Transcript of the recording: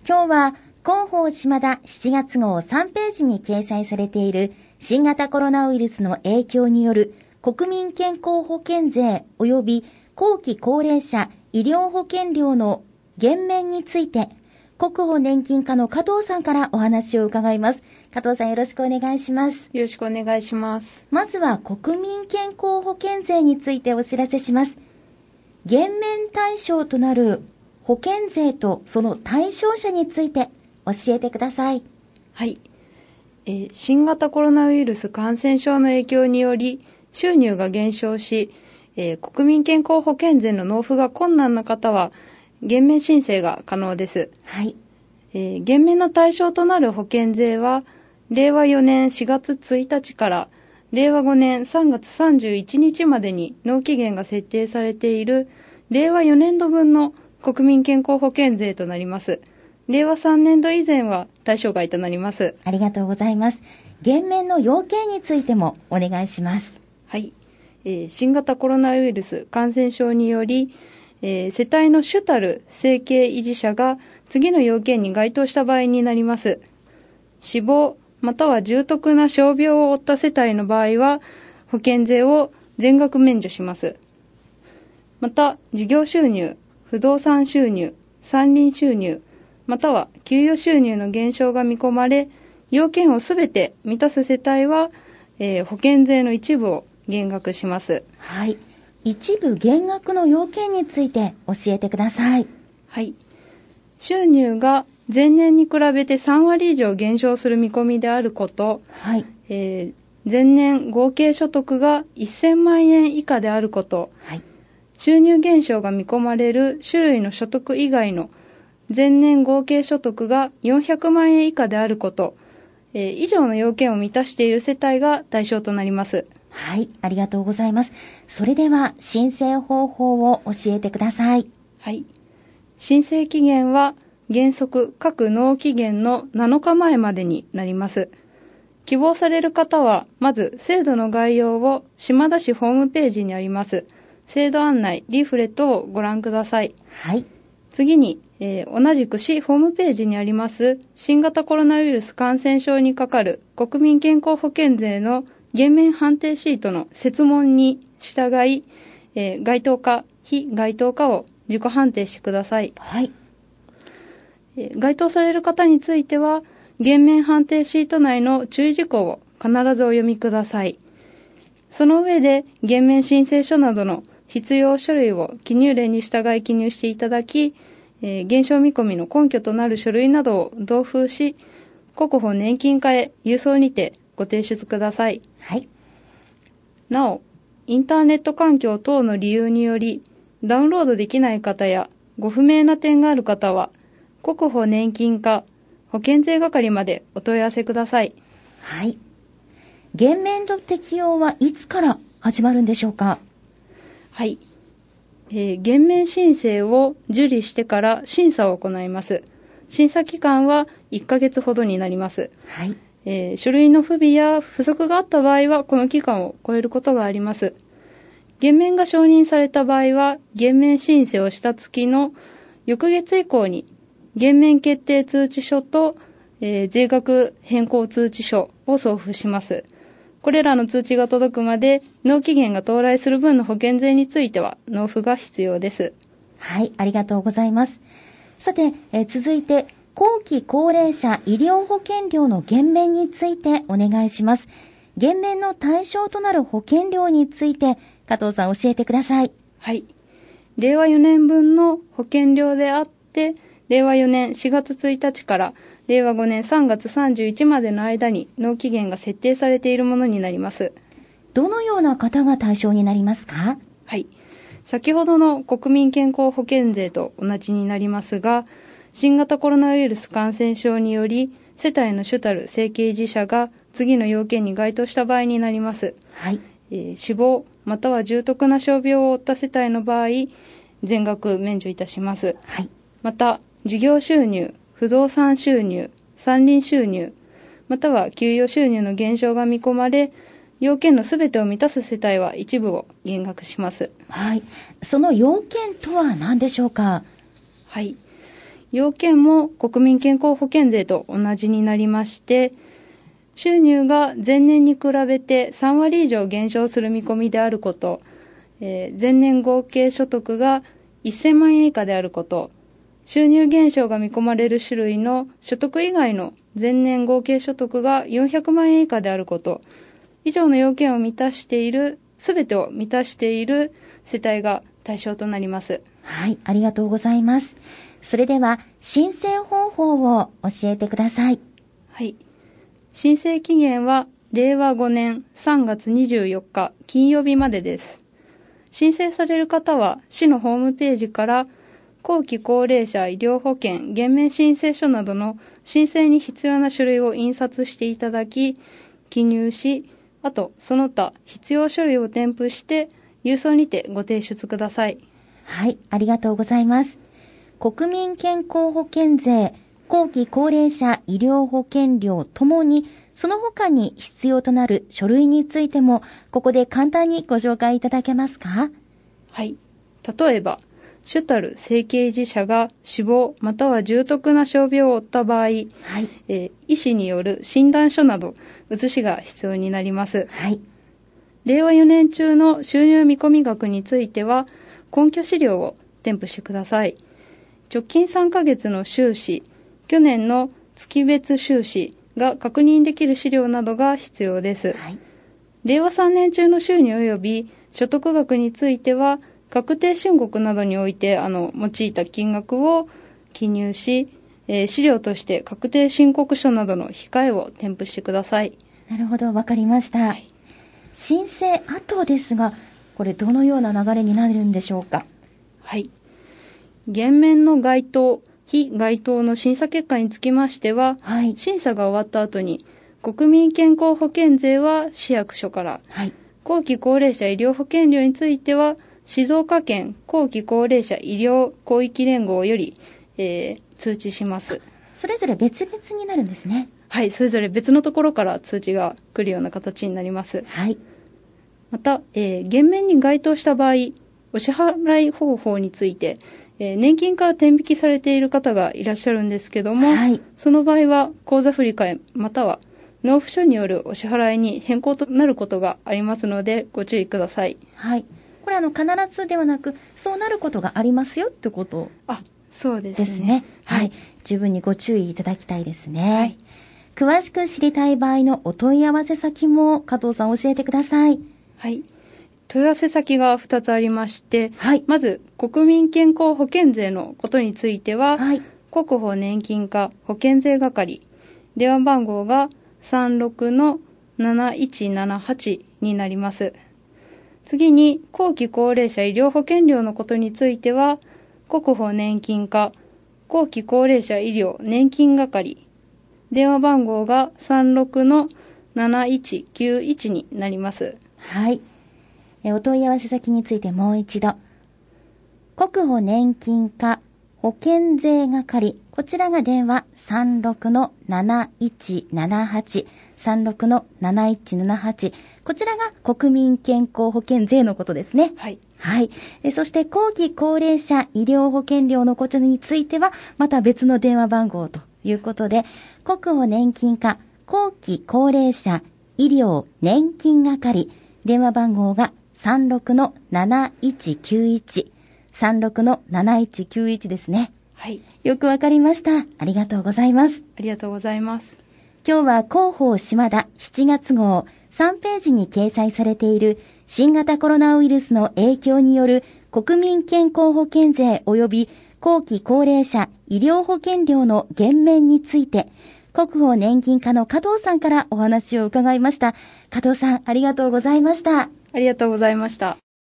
今日は広報島田7月号3ページに掲載されている新型コロナウイルスの影響による国民健康保険税及び後期高齢者医療保険料の減免について国保年金課の加藤さんからお話を伺います。加藤さん、よろしくお願いします。 よろしくお願いします。 まずは国民健康保険税についてお知らせします。減免対象となる保険税とその対象者について教えてください。 はい。新型コロナウイルス感染症の影響により収入が減少し、国民健康保険税の納付が困難な方は減免申請が可能です。 はい。 減免の対象となる保険税は令和4年4月1日から令和5年3月31日までに納期限が設定されている令和4年度分の国民健康保険税となります。令和3年度以前は対象外となります。 ありがとうございます。減免の要件についてもお願いします。 はい。新型コロナウイルス感染症により、世帯の主たる生計維持者が次の要件に該当した場合になります。死亡または重篤な傷病を負った世帯の場合は保険税を全額免除します。また事業収入、不動産収入、山林収入または給与収入の減少が見込まれ、要件をすべて満たす世帯は、保険税の一部を減額します。 はい。一部減額の要件について教えてください。 はい。収入が前年に比べて3割以上減少する見込みであること、 はい。 前年合計所得が1000万円以下であること、 はい。 収入減少が見込まれる種類の所得以外の前年合計所得が400万円以下であること、以上の要件を満たしている世帯が対象となります。 はい、ありがとうございます。それでは申請方法を教えてください。 はい。申請期限は原則各納期限の7日前までになります。希望される方はまず制度の概要を島田市ホームページにあります制度案内リーフレットをご覧ください。 はい。 次に、同じく市ホームページにあります新型コロナウイルス感染症にかかる国民健康保険税の減免判定シートの設問に従い、該当か非該当かを自己判定してください。 はい。 該当される方については減免判定シート内の注意事項を必ずお読みください。その上で減免申請書などの必要書類を記入例に従い記入していただき、減少見込みの根拠となる書類などを同封し、国保年金課へ郵送にてご提出ください。 はい。 なお、インターネット環境等の理由によりダウンロードできない方やご不明な点がある方は、国保年金課保険税係までお問い合わせください。 はい。減免の適用はいつから始まるんでしょうか？ はい。減免申請を受理してから審査を行います。審査期間は1ヶ月ほどになります。 はい。 書類の不備や不足があった場合はこの期間を超えることがあります。減免が承認された場合は減免申請をした月の翌月以降に減免決定通知書と、税額変更通知書を送付します。これらの通知が届くまで納期限が到来する分の保険税については納付が必要です。 はい、ありがとうございます。さて、続いて後期高齢者医療保険料の減免についてお願いします。減免の対象となる保険料について加藤さん教えてください。 はい。令和4年分の保険料であって、令和4年4月1日から令和5年3月31日までの間に納期限が設定されているものになります。 どのような方が対象になりますか？ はい。先ほどの国民健康保険税と同じになりますが、新型コロナウイルス感染症により世帯の主たる生計維持者が次の要件に該当した場合になります。 はい。 死亡または重篤な傷病を負った世帯の場合、全額免除いたします。 はい。 また、事業収入、不動産収入、山林収入、または給与収入の減少が見込まれ、要件のすべてを満たす世帯は一部を減額します。 はい。その要件とは何でしょうか？ はい。 要件も国民健康保険税と同じになりまして、収入が前年に比べて3割以上減少する見込みであること、前年合計所得が1000万円以下であること、収入減少が見込まれる種類の所得以外の前年合計所得が400万円以下であること、以上の要件をすべてを満たしている世帯が対象となります。 はい、ありがとうございます。それでは申請方法を教えてください。 はい。申請期限は令和5年3月24日金曜日までです。申請される方は市のホームページから後期高齢者医療保険減免申請書などの申請に必要な書類を印刷していただき、記入し、あとその他必要書類を添付して郵送にてご提出ください。 はい、ありがとうございます。国民健康保険税、後期高齢者医療保険料ともに、その他に必要となる書類についても、ここで簡単にご紹介いただけますか？ はい。例えば、主たる生計維持者が死亡または重篤な傷病を負った場合、はい、医師による診断書など写しが必要になります。 はい。 令和4年中の収入見込み額については根拠資料を添付してください。直近3ヶ月の収支、去年の月別収支が確認できる資料などが必要です。はい、令和3年中の収入及び所得額については確定申告などにおいて用いた金額を記入し、資料として確定申告書などの控えを添付してください。 なるほど、わかりました。はい、申請後ですが、これどのような流れになるんでしょうか？ はい。減免の該当、非該当の審査結果につきましては、はい、審査が終わった後に国民健康保険税は市役所から、はい、後期高齢者医療保険料については静岡県後期高齢者医療広域連合より、通知します。 それぞれ別々になるんですね。 はい、それぞれ別のところから通知が来るような形になります。 はい。 また、減免に該当した場合、お支払い方法について、年金から転引きされている方がいらっしゃるんですけども、はい、その場合は口座振替または納付書によるお支払いに変更となることがありますのでご注意ください。 はい。これ必ずではなく、そうなることがありますよってことそうですね。はい。十分にご注意いただきたいですね。はい、詳しく知りたい場合のお問い合わせ先も加藤さん教えてください。 はい。問い合わせ先が2つありまして、はい、まず国民健康保険税のことについては、はい、国保年金課保険税係、電話番号が 36-7178 になります。次に後期高齢者医療保険料のことについては、国保年金課後期高齢者医療年金係、電話番号が 36-7191 になります。 はい。お問い合わせ先についてもう一度。国保年金課保険税係。こちらが電話 36-7178。36-7178。こちらが国民健康保険税のことですね。 はい。 はい。そして後期高齢者医療保険料のことについては、また別の電話番号ということで、国保年金課後期高齢者医療年金係。電話番号が36-7191。36-7191ですね。 はい。 よくわかりました。ありがとうございます。 ありがとうございます。 今日は広報島田7月号3ページに掲載されている新型コロナウイルスの影響による国民健康保険税及び後期高齢者医療保険料の減免について、国保年金課の加藤さんからお話を伺いました。加藤さん、ありがとうございました。 ありがとうございました。